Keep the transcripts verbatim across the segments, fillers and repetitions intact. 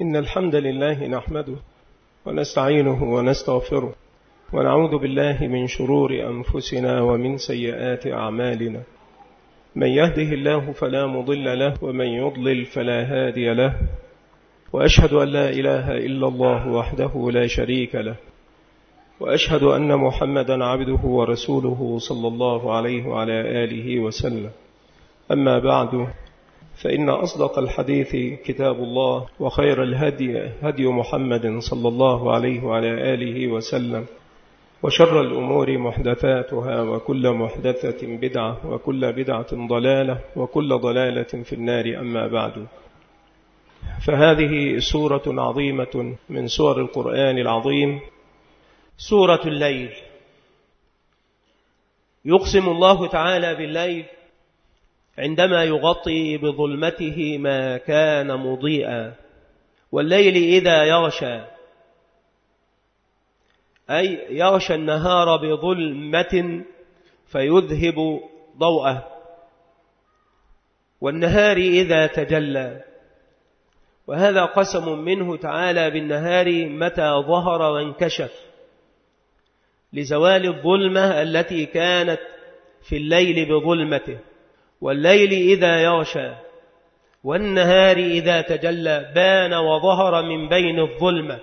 إن الحمد لله نحمده ونستعينه ونستغفره ونعوذ بالله من شرور أنفسنا ومن سيئات أعمالنا. من يهده الله فلا مضل له ومن يضلل فلا هادي له، وأشهد أن لا إله إلا الله وحده لا شريك له، وأشهد أن محمدا عبده ورسوله صلى الله عليه وعلى آله وسلم. أما بعد، فإن أصدق الحديث كتاب الله، وخير الهدي هدي محمد صلى الله عليه وعلى آله وسلم، وشر الأمور محدثاتها، وكل محدثة بدعة، وكل بدعة ضلالة، وكل ضلالة في النار. أما بعد، فهذه سورة عظيمة من سور القرآن العظيم، سورة الليل. يقسم الله تعالى بالليل عندما يغطي بظلمته ما كان مضيئا، والليل إذا يغشى، أي يغشى النهار بظلمة فيذهب ضوءه، والنهار إذا تجلى. وهذا قسم منه تعالى بالنهار متى ظهر وانكشف، لزوال الظلمة التي كانت في الليل بظلمته. والليل إذا يغشى والنهار إذا تجلى بان وظهر من بين الظلمة.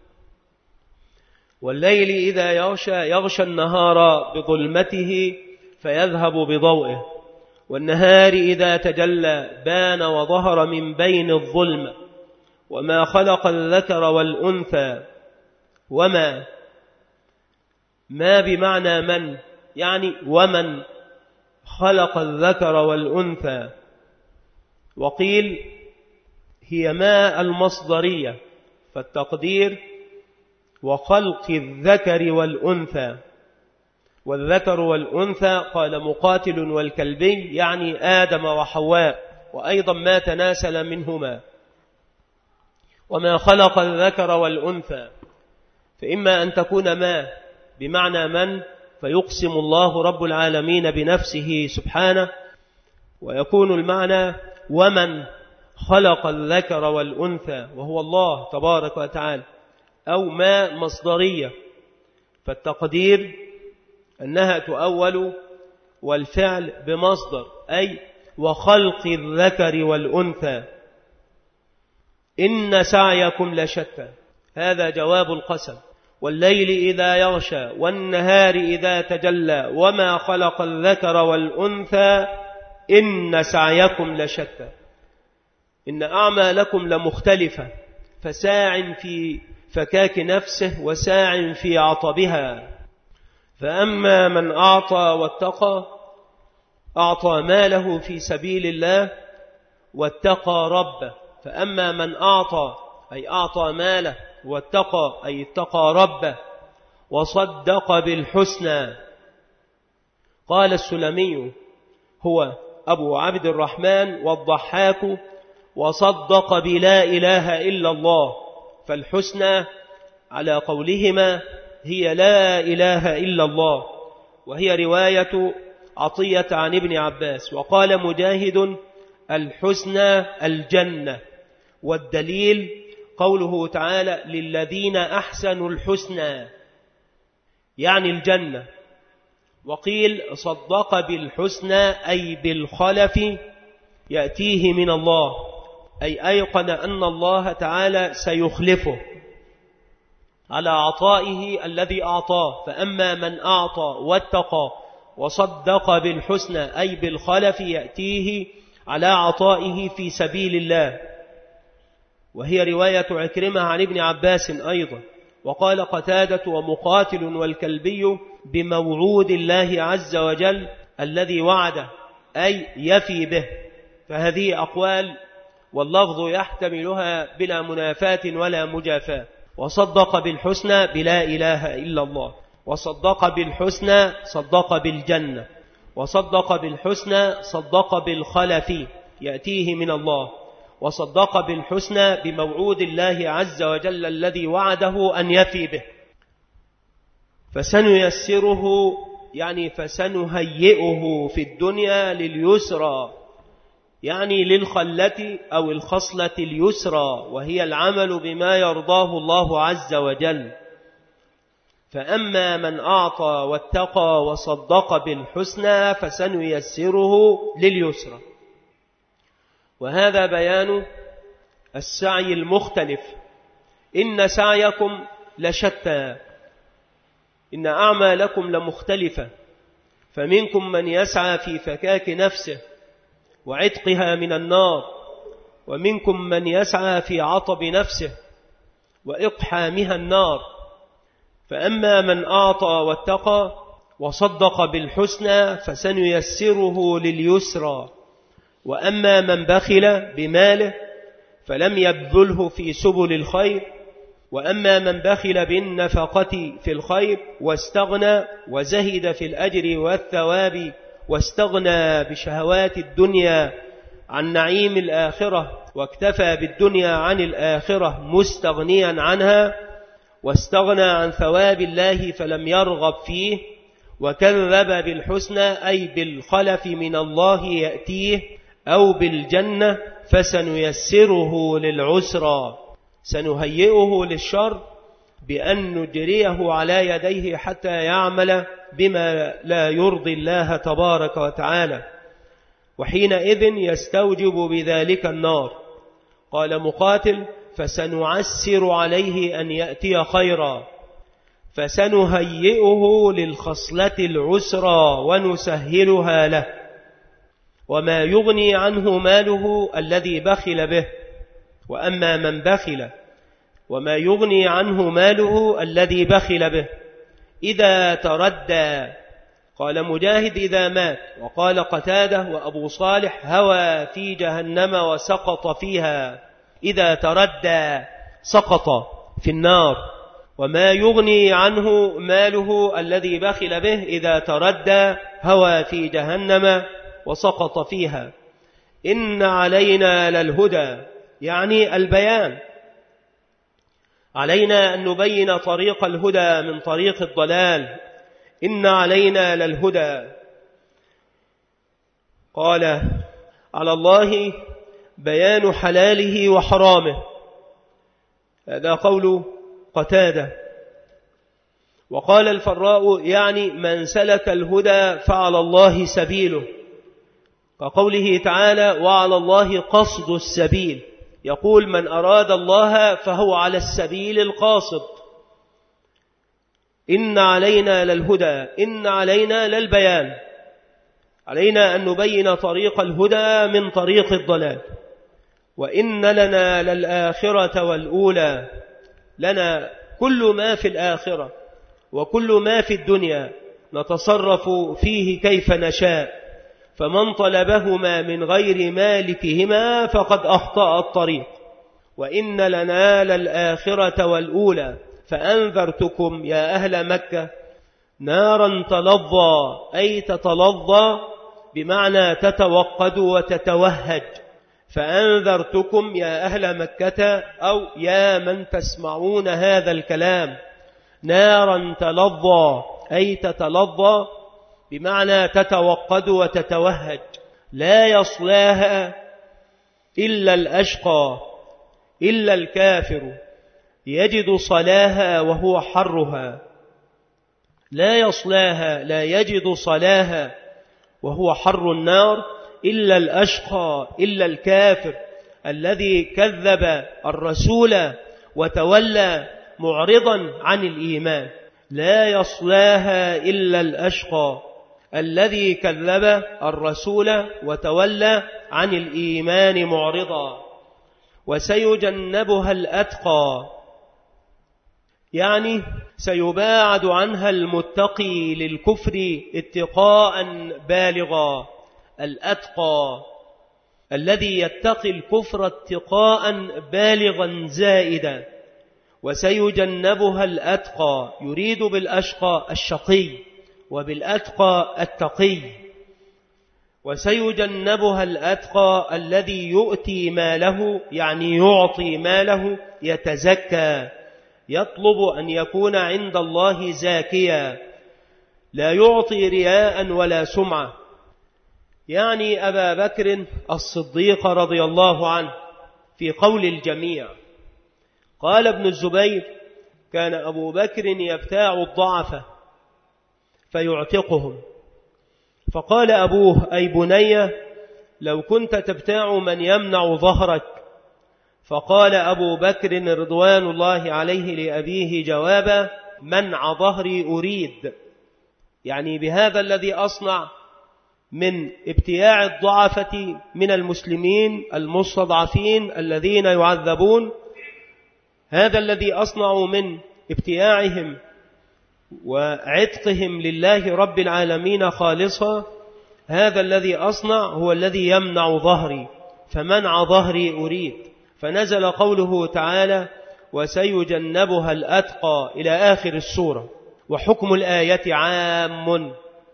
والليل إذا يغشى يغشى النهار بظلمته فيذهب بضوئه، والنهار إذا تجلى بان وظهر من بين الظلمة. وما خلق الذكر والأنثى، وما ما بمعنى من، يعني ومن خلق الذكر والأنثى. وقيل هي ما المصدرية، فالتقدير وخلق الذكر والأنثى. والذكر والأنثى قال مقاتل والكلبي يعني آدم وحواء، وأيضا ما تناسل منهما. وما خلق الذكر والأنثى، فإما أن تكون ما بمعنى من، فيقسم الله رب العالمين بنفسه سبحانه، ويكون المعنى ومن خلق الذكر والأنثى وهو الله تبارك وتعالى، أو ما مصدرية، فالتقدير أنها تؤول والفعل بمصدر، أي وخلق الذكر والأنثى. إن سعيكم لشتى، هذا جواب القسم. والليل إذا يغشى والنهار إذا تجلى وما خلق الذكر والأنثى إن سعيكم لشتى. إن أعمالكم لمختلفة، فساع في فكاك نفسه وساع في عطبها. فأما من أعطى واتقى، أعطى ماله في سبيل الله واتقى ربه. فأما من أعطى أي أعطى ماله، واتقى أي اتقى ربه، وصدق بالحسنى. قال السلمي هو أبو عبد الرحمن والضحاك: وصدق بلا إله إلا الله. فالحسنى على قولهما هي لا إله إلا الله، وهي رواية عطية عن ابن عباس. وقال مجاهد: الحسنى الجنة. والدليل قوله تعالى: للذين أحسنوا الحسنى، يعني الجنة. وقيل صدق بالحسنى أي بالخلف يأتيه من الله، أي أيقن أن الله تعالى سيخلفه على عطائه الذي أعطاه. فأما من أعطى واتقى وصدق بالحسنى أي بالخلف يأتيه على عطائه في سبيل الله، وهي رواية عكرمة عن ابن عباس أيضا. وقال قتادة ومقاتل والكلبي: بموعود الله عز وجل الذي وعده، أي يفي به. فهذه أقوال واللفظ يحتملها بلا منافاة ولا مجافاة. وصدق بالحسنى بلا إله إلا الله، وصدق بالحسنى صدق بالجنة، وصدق بالحسنى صدق بالخلف يأتيه من الله، وصدق بالحسنى بموعود الله عز وجل الذي وعده أن يفي به. فسنيسره يعني فسنهيئه في الدنيا لليسرى، يعني للخلة أو الخصلة اليسرى، وهي العمل بما يرضاه الله عز وجل. فأما من أعطى واتقى وصدق بالحسنى فسنيسره لليسرى. وهذا بيان السعي المختلف. إن سعيكم لشتى، إن أعمالكم لمختلفة، فمنكم من يسعى في فكاك نفسه وعتقها من النار، ومنكم من يسعى في عطب نفسه وإقحامها النار. فأما من أعطى واتقى وصدق بالحسنى فسنيسره لليسرى، وأما من بخل بماله فلم يبذله في سبل الخير، وأما من بخل بالنفقة في الخير واستغنى وزهد في الأجر والثواب واستغنى بشهوات الدنيا عن نعيم الآخرة، واكتفى بالدنيا عن الآخرة مستغنيا عنها، واستغنى عن ثواب الله فلم يرغب فيه، وكذب بالحسنى أي بالخلف من الله يأتيه أو بالجنة فسنيسره للعسرى، سنهيئه للشر بأن نجريه على يديه حتى يعمل بما لا يرضي الله تبارك وتعالى، وحينئذ يستوجب بذلك النار. قال مقاتل: فسنعسر عليه أن يأتي خيرا، فسنهيئه للخصلة العسرى ونسهلها له. وما يغني عنه ماله الذي بخل به. وأما من بخل وما يغني عنه ماله الذي بخل به إذا تردى، قال مجاهد: إذا مات. وقال قتادة وأبو صالح: هوى في جهنم وسقط فيها. إذا تردى سقط في النار. وما يغني عنه ماله الذي بخل به إذا تردى هوى في جهنم وسقط فيها. إن علينا للهدى، يعني البيان، علينا أن نبين طريق الهدى من طريق الضلال. إن علينا للهدى. قال: على الله بيان حلاله وحرامه. هذا قول قتادة. وقال الفراء: يعني من سلك الهدى فعلى الله سبيله، كقوله تعالى: وعلى الله قصد السبيل. يقول: من أراد الله فهو على السبيل القاصد. إن علينا للهدى، إن علينا للبيان، علينا أن نبين طريق الهدى من طريق الضلال. وإن لنا للآخرة والأولى، لنا كل ما في الآخرة وكل ما في الدنيا نتصرف فيه كيف نشاء، فمن طلبهما من غير مالكهما فقد أخطأ الطريق. وإن لنا للآخرة والأولى، فأنذرتكم يا أهل مكة نارا تلظى، أي تتلظى بمعنى تتوقد وتتوهج. فأنذرتكم يا أهل مكة، أو يا من تسمعون هذا الكلام، نارا تلظى أي تتلظى بمعنى تتوقد وتتوهج، لا يصلاها إلا الأشقى، إلا الكافر يجد صلاها وهو حرها. لا يصلاها، لا يجد صلاها وهو حر النار إلا الأشقى، إلا الكافر الذي كذب الرسول وتولى معرضا عن الإيمان. لا يصلاها إلا الأشقى الذي كذب الرسول وتولى عن الإيمان معرضا. وسيجنبها الأتقى، يعني سيباعد عنها المتقي للكفر اتقاء بالغا. الأتقى الذي يتقي الكفر اتقاء بالغا زائدا. وسيجنبها الأتقى، يريد بالأشقى الشقي وبالأتقى التقي. وسيجنبها الأتقى الذي يؤتي ماله، يعني يعطي ماله، يتزكى، يطلب أن يكون عند الله زاكيا، لا يعطي رياء ولا سمعة. يعني أبا بكر الصديق رضي الله عنه في قول الجميع. قال ابن الزبير: كان أبو بكر يبتاع الضعف فيعتقهم، فقال أبوه: أي بني لو كنت تبتاع من يمنع ظهرك. فقال أبو بكر رضوان الله عليه لأبيه جوابا: منع ظهري أريد، يعني بهذا الذي أصنع من ابتياع الضعفة من المسلمين المستضعفين الذين يعذبون، هذا الذي أصنع من ابتياعهم وعتقهم لله رب العالمين خالصا، هذا الذي أصنع هو الذي يمنع ظهري، فمنع ظهري أريد. فنزل قوله تعالى: وسيجنبها الأتقى إلى آخر السورة. وحكم الآية عام،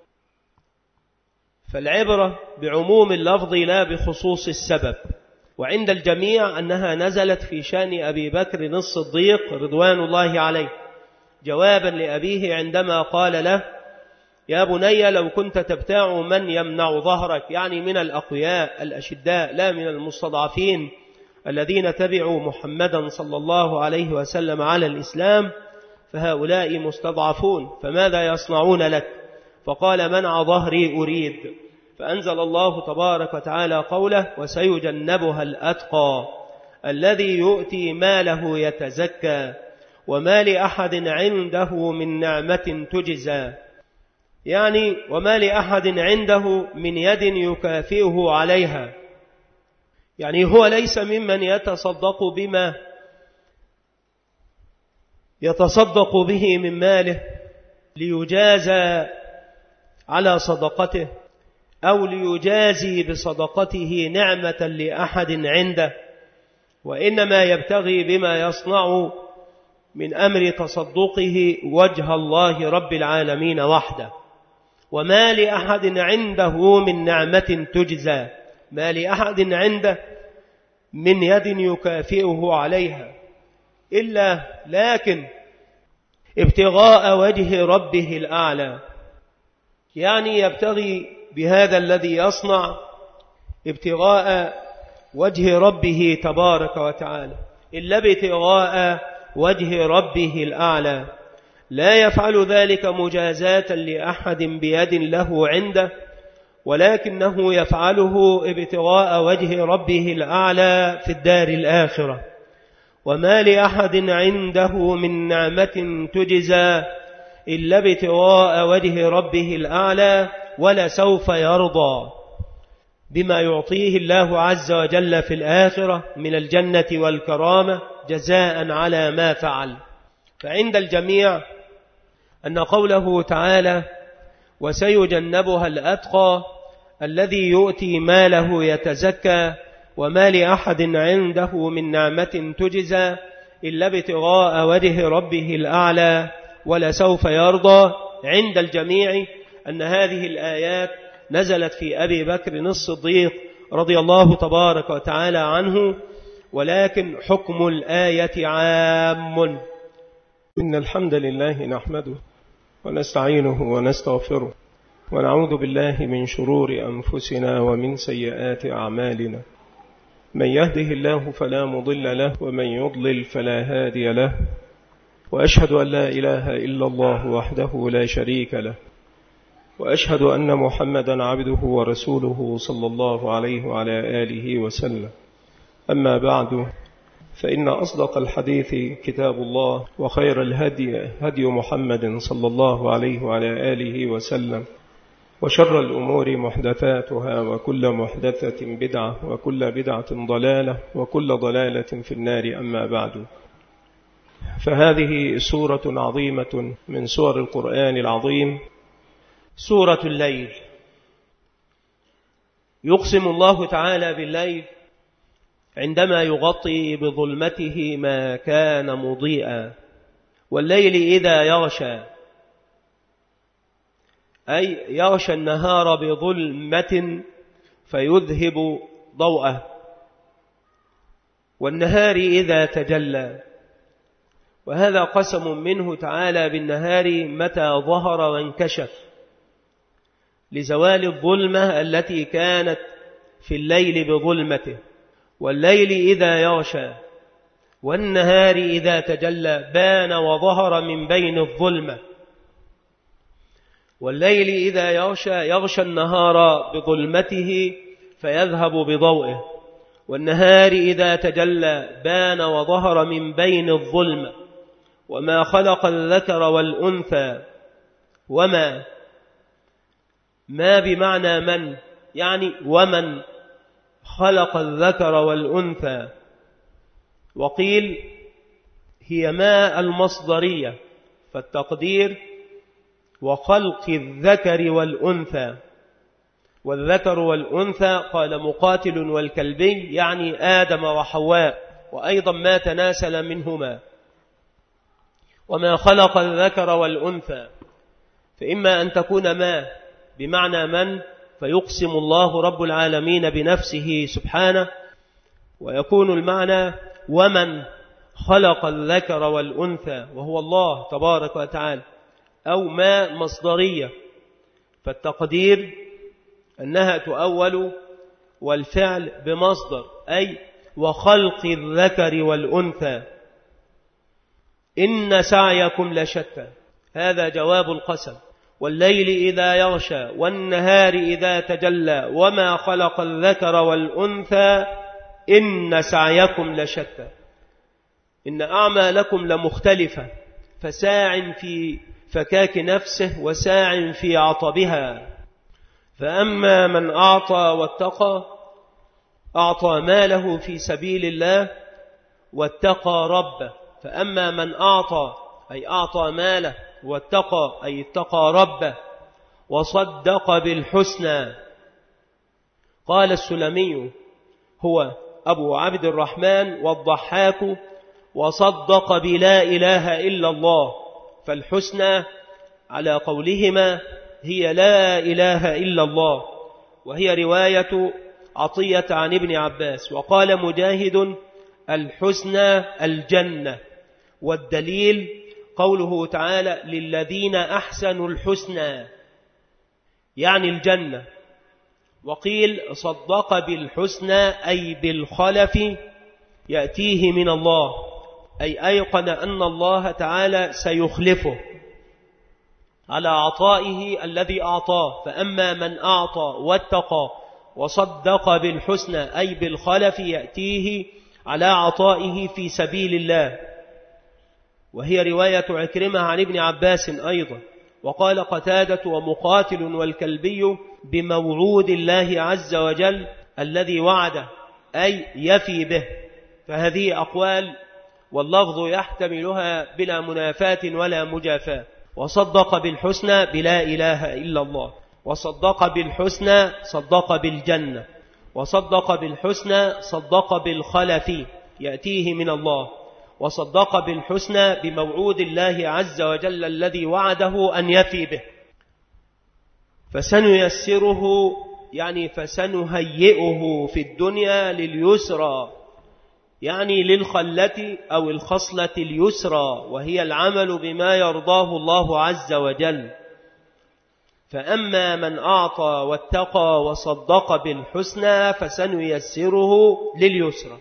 فالعبرة بعموم اللفظ لا بخصوص السبب. وعند الجميع أنها نزلت في شأن أبي بكر الصديق رضوان الله عليه، جوابا لأبيه عندما قال له: يا بني لو كنت تبتاع من يمنع ظهرك، يعني من الأقوياء الأشداء لا من المستضعفين الذين تبعوا محمدا صلى الله عليه وسلم على الإسلام، فهؤلاء مستضعفون فماذا يصنعون لك؟ فقال: منع ظهري أريد. فأنزل الله تبارك وتعالى قوله: وسيجنبها الأتقى الذي يؤتي ماله يتزكى وما لأحد عنده من نعمة تجزى، يعني وما لأحد عنده من يد يكافئه عليها، يعني هو ليس ممن يتصدق بما يتصدق به من ماله ليجازى على صدقته أو ليجازي بصدقته نعمة لأحد عنده، وإنما يبتغي بما يصنع من أمر تصدقه وجه الله رب العالمين وحده. وما لأحد عنده من نعمة تجزى، ما لأحد عنده من يد يكافئه عليها إلا لكن ابتغاء وجه ربه الأعلى، يعني يبتغي بهذا الذي يصنع ابتغاء وجه ربه تبارك وتعالى، إلا ابتغاء وجه ربه الأعلى، لا يفعل ذلك مجازاة لأحد بيد له عنده، ولكنه يفعله ابتغاء وجه ربه الأعلى في الدار الآخرة. وما لأحد عنده من نعمة تجزى إلا ابتغاء وجه ربه الأعلى ولسوف يرضى بما يعطيه الله عز وجل في الآخرة من الجنة والكرامة جزاء على ما فعل. فعند الجميع أن قوله تعالى: وسيجنبها الأتقى الذي يؤتي ماله يتزكى وما لأحد عنده من نعمة تجزى إلا ابتغاء وجه ربه الأعلى ولسوف يرضى، عند الجميع أن هذه الآيات نزلت في أبي بكر الصديق رضي الله تبارك وتعالى عنه، ولكن حكم الآية عام. إن الحمد لله نحمده ونستعينه ونستغفره ونعوذ بالله من شرور أنفسنا ومن سيئات أعمالنا، من يهده الله فلا مضل له ومن يضلل فلا هادي له، وأشهد أن لا إله إلا الله وحده لا شريك له، وأشهد أن محمدا عبده ورسوله صلى الله عليه وعلى آله وسلم. أما بعد، فإن أصدق الحديث كتاب الله، وخير الهدي هدي محمد صلى الله عليه وعلى آله وسلم، وشر الأمور محدثاتها، وكل محدثة بدعة، وكل بدعة ضلالة، وكل ضلالة في النار. أما بعد، فهذه سورة عظيمة من سور القرآن العظيم، سورة الليل. يقسم الله تعالى بالليل عندما يغطي بظلمته ما كان مضيئا، والليل إذا يغشى، أي يغشى النهار بظلمة فيذهب ضوءه، والنهار إذا تجلى. وهذا قسم منه تعالى بالنهار متى ظهر وانكشف، لزوال الظلمة التي كانت في الليل بظلمته. والليل إذا يغشى والنهار إذا تجلى بان وظهر من بين الظلمة. والليل إذا يغشى يغشى النهار بظلمته فيذهب بضوئه، والنهار إذا تجلى بان وظهر من بين الظلمة. وما خلق الذكر والأنثى. وما ما بمعنى من، يعني ومن خلق الذكر والأنثى. وقيل هي ما المصدرية، فالتقدير وخلق الذكر والأنثى. والذكر والأنثى قال مقاتل والكلبي يعني آدم وحواء، وأيضا ما تناسل منهما. وما خلق الذكر والأنثى، فإما أن تكون ما بمعنى من فيقسم الله رب العالمين بنفسه سبحانه، ويكون المعنى ومن خلق الذكر والأنثى وهو الله تبارك وتعالى، أو ما مصدرية، فالتقدير أنها تؤول والفعل بمصدر، أي وخلق الذكر والأنثى. إن سعيكم لشتى، هذا جواب القسم. والليل إذا يغشى والنهار إذا تجلى وما خلق الذكر والأنثى إن سعيكم لشتى. إن أعمالكم لمختلفة، فساع في فكاك نفسه وساع في عطبها. فأما من أعطى واتقى أعطى ماله في سبيل الله واتقى ربه. فأما من أعطى أي أعطى ماله، واتقى أي اتقى ربه، وصدق بالحسنى. قال السلمي هو أبو عبد الرحمن والضحاك وصدق بلا إله إلا الله. فالحسنى على قولهما هي لا إله إلا الله، وهي رواية عطية عن ابن عباس. وقال مجاهد الحسنى الجنة، والدليل قوله تعالى للذين أحسنوا الحسنى يعني الجنة. وقيل صدق بالحسنى أي بالخلف يأتيه من الله، أي أيقن أن الله تعالى سيخلفه على عطائه الذي أعطاه. فأما من أعطى واتقى وصدق بالحسنى أي بالخلف يأتيه على عطائه في سبيل الله، وهي رواية عكرمة عن ابن عباس أيضا. وقال قتادة ومقاتل والكلبي بموعود الله عز وجل الذي وعده أي يفي به. فهذه أقوال واللفظ يحتملها بلا منافاة ولا مجافاة. وصدق بالحسنى بلا إله إلا الله، وصدق بالحسنى صدق بالجنة، وصدق بالحسنى صدق بالخلف يأتيه من الله، وصدق بالحسنى بموعود الله عز وجل الذي وعده أن يفي به. فسنيسره يعني فسنهيئه في الدنيا لليسرى، يعني للخلة أو الخصلة اليسرى، وهي العمل بما يرضاه الله عز وجل. فأما من أعطى واتقى وصدق بالحسنى فسنيسره لليسرى.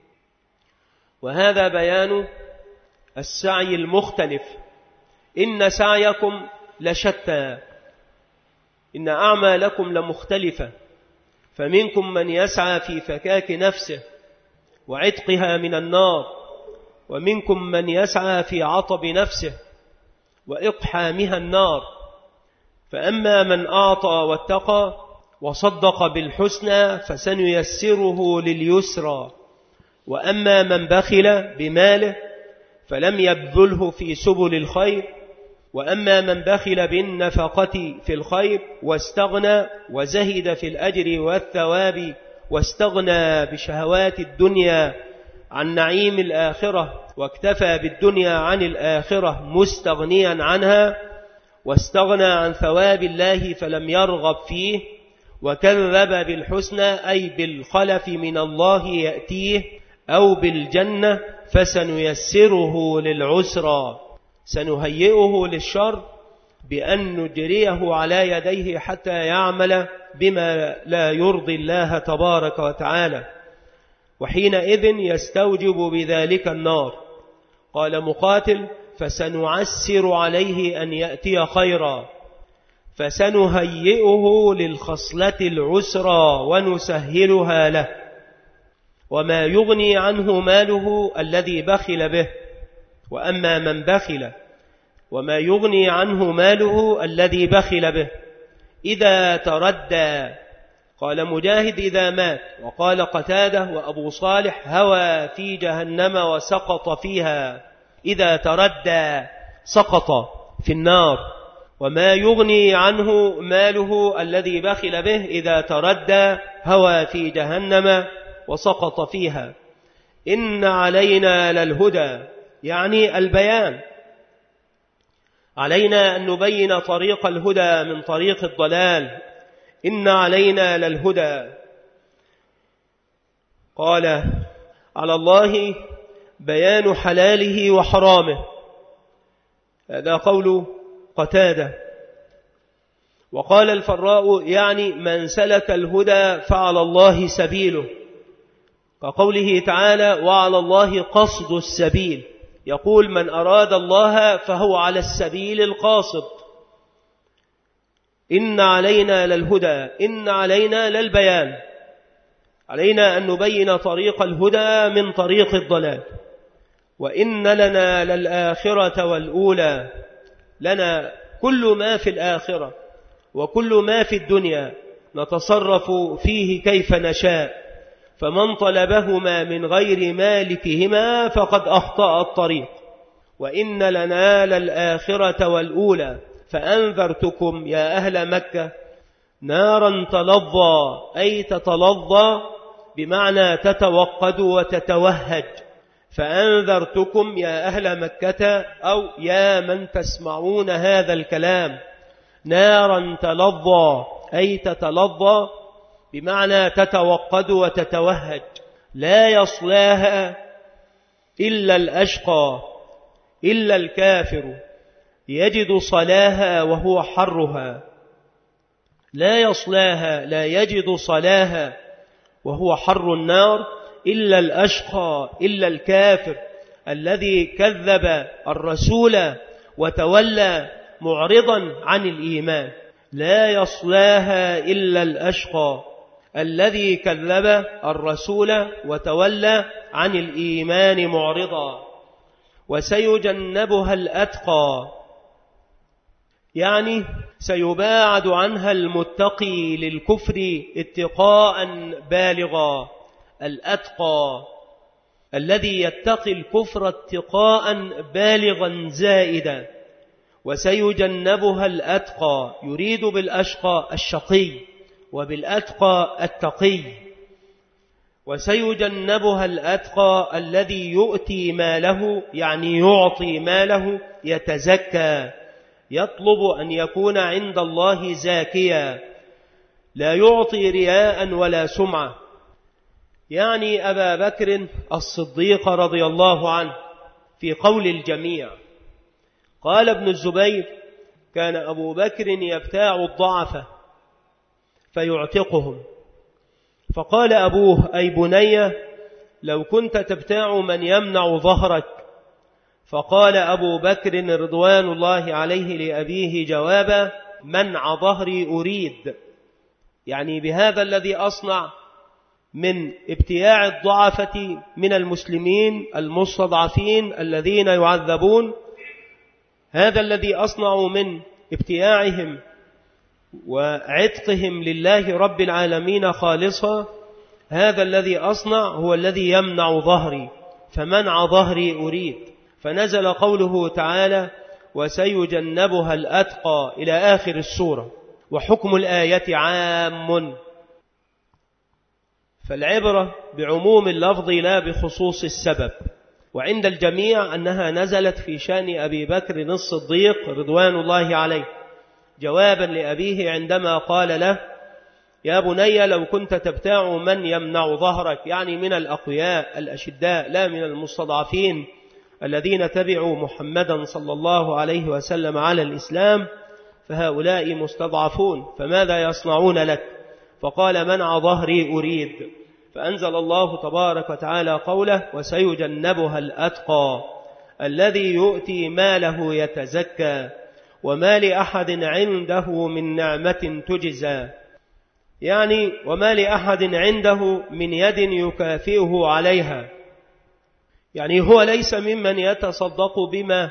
وهذا بيان السعي المختلف. إن سعيكم لشتى، إن أعمالكم لمختلفة، فمنكم من يسعى في فكاك نفسه وعتقها من النار، ومنكم من يسعى في عطب نفسه وإقحامها النار. فأما من أعطى واتقى وصدق بالحسنى فسنيسره لليسرى. وأما من بخل بماله فلم يبذله في سبل الخير، وأما من بخل بالنفقة في الخير واستغنى وزهد في الأجر والثواب واستغنى بشهوات الدنيا عن نعيم الآخرة، واكتفى بالدنيا عن الآخرة مستغنيا عنها، واستغنى عن ثواب الله فلم يرغب فيه، وكذب بالحسنى أي بالخلف من الله يأتيه أو بالجنة، فسنيسره للعسرى. سنهيئه للشر بأن نجريه على يديه حتى يعمل بما لا يرضي الله تبارك وتعالى، وحينئذ يستوجب بذلك النار. قال مقاتل: فسنعسر عليه أن يأتي خيرا، فسنهيئه للخصلة العسرى ونسهلها له، وما يغني عنه ماله الذي بخل به. وأما من بخل وما يغني عنه ماله الذي بخل به إذا تردى، قال مجاهد: إذا مات. وقال قتادة وأبو صالح: هوى في جهنم وسقط فيها. إذا تردى سقط في النار. وما يغني عنه ماله الذي بخل به إذا تردى هوى في جهنم وسقط فيها. إن علينا للهدى، يعني البيان، علينا أن نبين طريق الهدى من طريق الضلال. إن علينا للهدى. قال: على الله بيان حلاله وحرامه. هذا قول قتادة. وقال الفراء: يعني من سلك الهدى فعلى الله سبيله، كقوله تعالى: وعلى الله قصد السبيل. يقول: من أراد الله فهو على السبيل القاصد. إن علينا للهدى، إن علينا للبيان، علينا أن نبين طريق الهدى من طريق الضلال. وإن لنا للآخرة والأولى، لنا كل ما في الآخرة وكل ما في الدنيا نتصرف فيه كيف نشاء، فمن طلبهما من غير مالكهما فقد أخطأ الطريق. وإن لنا للآخرة والأولى، فأنذرتكم يا أهل مكة نارا تلظى، أي تتلظى بمعنى تتوقد وتتوهج. فأنذرتكم يا أهل مكة، أو يا من تسمعون هذا الكلام، نارا تلظى أي تتلظى بمعنى تتوقد وتتوهج، لا يصلاها إلا الأشقى، إلا الكافر يجد صلاها وهو حرها. لا يصلاها، لا يجد صلاها وهو حر النار إلا الأشقى، إلا الكافر الذي كذب الرسول وتولى معرضا عن الإيمان. لا يصلاها إلا الأشقى الذي كذب الرسول وتولى عن الإيمان معرضا. وسيجنبها الأتقى، يعني سيباعد عنها المتقي للكفر اتقاء بالغا. الأتقى الذي يتقي الكفر اتقاء بالغا زائدا. وسيجنبها الأتقى، يريد بالأشقى الشقي وبالأتقى التقي. وسيجنبها الأتقى الذي يؤتي ماله، يعني يعطي ماله، يتزكى، يطلب أن يكون عند الله زاكيا، لا يعطي رياء ولا سمعة. يعني أبا بكر الصديق رضي الله عنه في قول الجميع. قال ابن الزبير: كان أبو بكر يبتاع الضعفة فيعتقهم، فقال أبوه: أي بني لو كنت تبتاع من يمنع ظهرك. فقال أبو بكر رضوان الله عليه لأبيه جوابا: منع ظهري أريد، يعني بهذا الذي أصنع من ابتياع الضعفة من المسلمين المستضعفين الذين يعذبون، هذا الذي أصنع من ابتياعهم وعتقهم لله رب العالمين خالصا، هذا الذي أصنع هو الذي يمنع ظهري، فمنع ظهري أريد. فنزل قوله تعالى: وسيجنبها الأتقى إلى آخر السورة. وحكم الآية عام، فالعبرة بعموم اللفظ لا بخصوص السبب. وعند الجميع أنها نزلت في شأن أبي بكر الصديق رضوان الله عليه، جوابا لأبيه عندما قال له: يا بني لو كنت تبتاع من يمنع ظهرك، يعني من الأقوياء الأشداء لا من المستضعفين الذين تبعوا محمدا صلى الله عليه وسلم على الإسلام، فهؤلاء مستضعفون فماذا يصنعون لك؟ فقال منع ظهري أريد. فأنزل الله تبارك وتعالى قوله وسيجنبها الأتقى الذي يؤتي ماله يتزكى وما لأحد عنده من نعمة تجزى، يعني وما لأحد عنده من يد يكافئه عليها، يعني هو ليس ممن يتصدق بما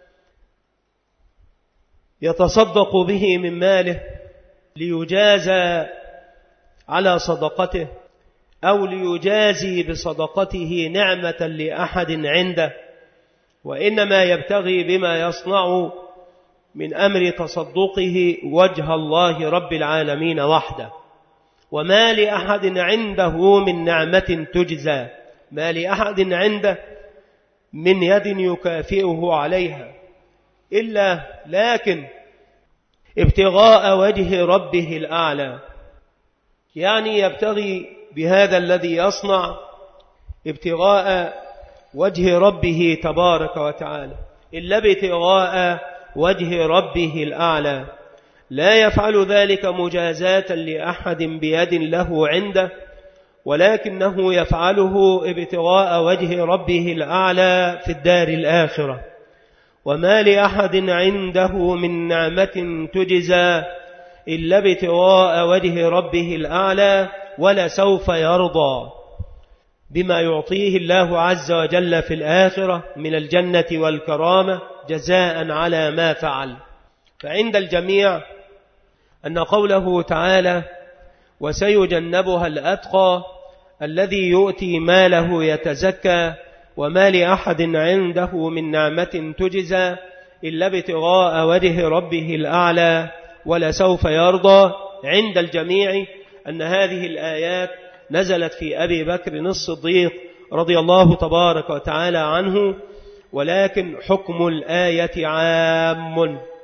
يتصدق به من ماله ليجازى على صدقته أو ليجازي بصدقته نعمة لأحد عنده، وإنما يبتغي بما يصنع من أمر تصدقه وجه الله رب العالمين وحده. وما لأحد عنده من نعمة تجزى، ما لأحد عنده من يد يكافئه عليها إلا لكن ابتغاء وجه ربه الأعلى، يعني يبتغي بهذا الذي يصنع ابتغاء وجه ربه تبارك وتعالى، إلا ابتغاء وجه ربه الأعلى، لا يفعل ذلك مجازاة لأحد بيد له عنده، ولكنه يفعله ابتغاء وجه ربه الأعلى في الدار الآخرة. وما لأحد عنده من نعمة تجزى إلا ابتغاء وجه ربه الأعلى ولسوف يرضى بما يعطيه الله عز وجل في الآخرة من الجنة والكرامة جزاء على ما فعل. فعند الجميع أن قوله تعالى وسيجنبها الأتقى الذي يؤتي ماله يتزكى وما لأحد عنده من نعمة تجزى إلا ابتغاء وجه ربه الأعلى ولسوف يرضى، عند الجميع أن هذه الآيات نزلت في أبي بكر الصديق رضي الله تبارك وتعالى عنه، ولكن حكم الآية عام